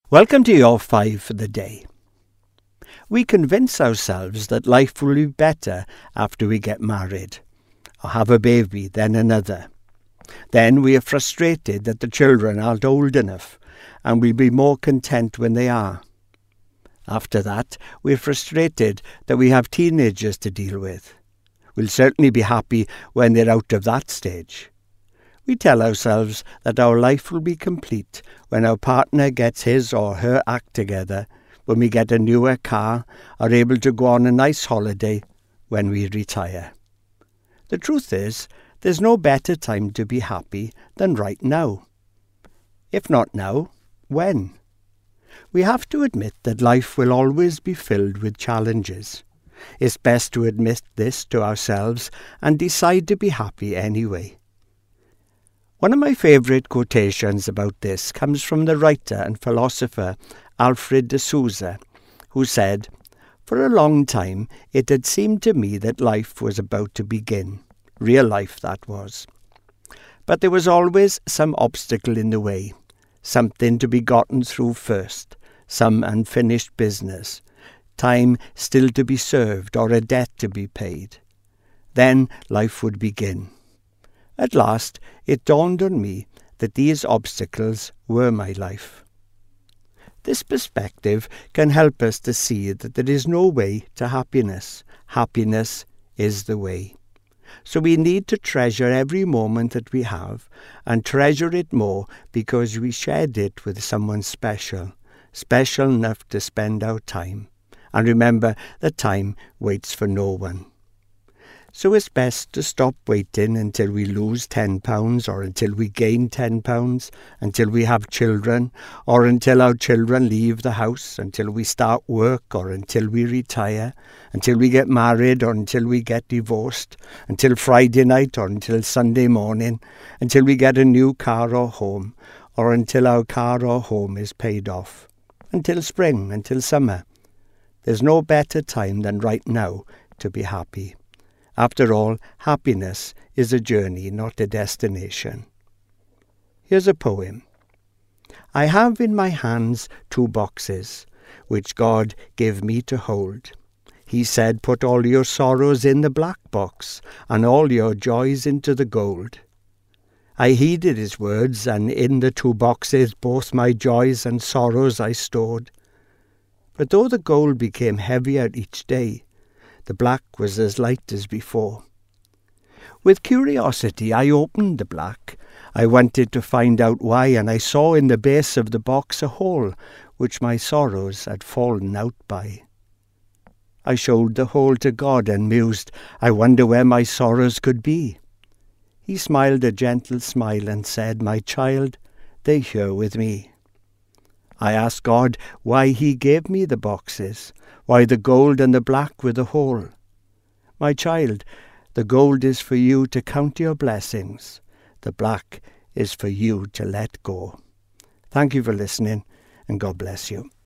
Welcome to your 5 for the day. We convince ourselves that life will be better after we get married, or have a baby, then another. Then we are frustrated that the children aren't old enough, and we'll be more content when they are. After that, we're frustrated that we have teenagers to deal with. We'll certainly be happy when they're out of that stage. We tell ourselves that our life will be complete when our partner gets his or her act together, when we get a newer car, are able to go on a nice holiday, when we retire. The truth is, there's no better time to be happy than right now. If not now, when? We have to admit that life will always be filled with challenges. It's best to admit this to ourselves and decide to be happy anyway. One of my favourite quotations about this comes from the writer and philosopher Alfred de Souza, who said, "For a long time it had seemed to me that life was about to begin, real life that was. But there was always some obstacle in the way, something to be gotten through first, some unfinished business, time still to be served or a debt to be paid. Then life would begin. At last, it dawned on me that these obstacles were my life." This perspective can help us to see that there is no way to happiness. Happiness is the way. So we need to treasure every moment that we have, and treasure it more because we shared it with someone special, special enough to spend our time. And remember that time waits for no one. So it's best to stop waiting until we lose 10 pounds or until we gain 10 pounds, until we have children, or until our children leave the house, until we start work or until we retire, until we get married or until we get divorced, until Friday night or until Sunday morning, until we get a new car or home, or until our car or home is paid off, until spring, until summer. There's no better time than right now to be happy. After all, happiness is a journey, not a destination. Here's a poem. I have in my hands 2 boxes, which God gave me to hold. He said, put all your sorrows in the black box, and all your joys into the gold. I heeded his words, and in the 2 boxes both my joys and sorrows I stored. But though the gold became heavier each day, the black was as light as before. With curiosity I opened the black. I wanted to find out why, and I saw in the base of the box a hole which my sorrows had fallen out by. I showed the hole to God and mused, I wonder where my sorrows could be. He smiled a gentle smile and said, my child, they're here with me. I asked God why he gave me the boxes, why the gold and the black with the hole. My child, the gold is for you to count your blessings. The black is for you to let go. Thank you for listening, and God bless you.